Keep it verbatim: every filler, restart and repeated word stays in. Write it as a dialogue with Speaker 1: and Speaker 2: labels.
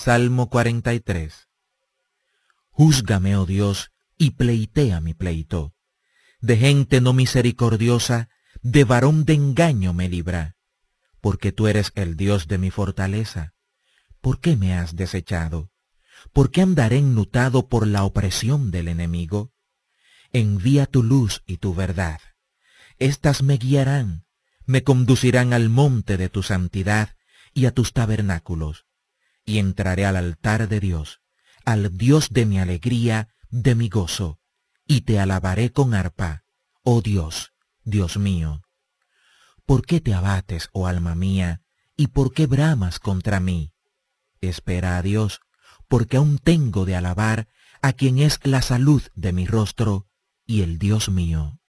Speaker 1: Salmo cuarenta y tres. Júzgame, oh Dios, y pleitea mi pleito. De gente no misericordiosa, de varón de engaño me libra. Porque tú eres el Dios de mi fortaleza. ¿Por qué me has desechado? ¿Por qué andaré enlutado por la opresión del enemigo? Envía tu luz y tu verdad. Estas me guiarán, me conducirán al monte de tu santidad y a tus tabernáculos. Y entraré al altar de Dios, al Dios de mi alegría, de mi gozo, y te alabaré con arpa, oh Dios, Dios mío. ¿Por qué te abates, oh alma mía, y por qué bramas contra mí? Espera a Dios, porque aún tengo de alabar a quien es la salud de mi rostro y el Dios mío.